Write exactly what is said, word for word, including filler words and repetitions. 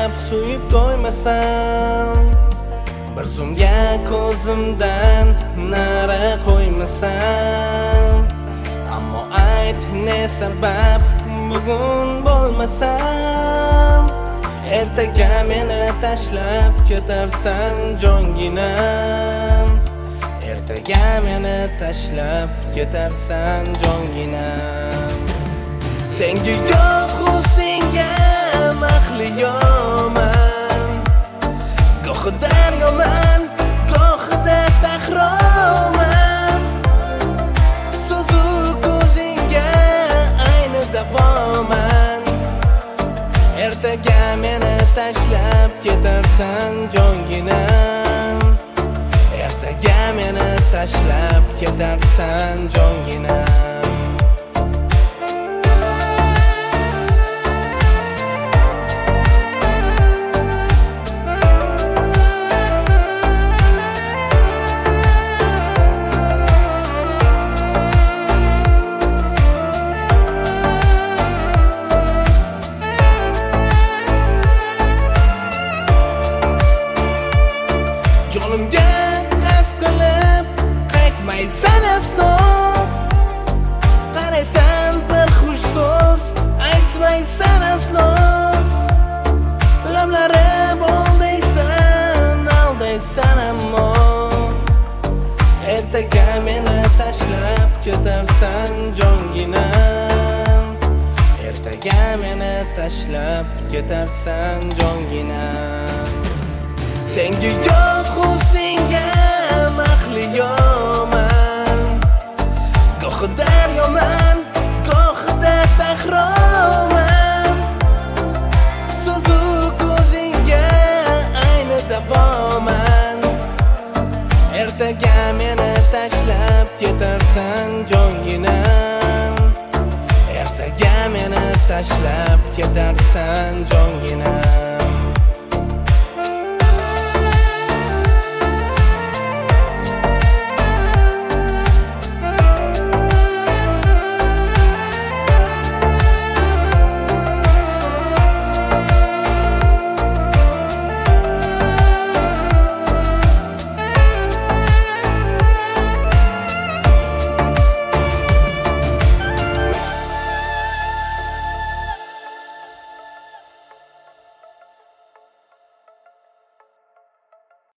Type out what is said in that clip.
tashlab suyib to'ymasam, bir zumga ko'zimdan nari qo'ymasam. Ammo ayt ne sabab bugun bo'lmasam, ertaga meni tashlab ketarsan jonginam. Ertaga meni tashlab ketarsan jonginam. Tengi yo'q husningga mahliyoman, gohi daryoman, gohida sahroman. So'zu ko'zingga ayni davoman, ertaga meni tashlab ketarsan jonginam. Ertaga meni tashlab ketarsan jonginam. Jonimga qasd qilib qaytmaysan aslo, qaraysan bir xush so'z aytmaysan aslo. Lablarim aldaysan, aldaysan ammo ertaga meni tashlab ketarsan jonginam. Ertaga meni tashlab ketarsan jonginam. Tengi yo'q husningga mahliyoman, gohi daryoman, gohida sahroman. So'zu ko'zingga ayni davoman, ertaga meni tashlab ketarsan jonginam. Ertaga meni tashlab ketarsan jonginam.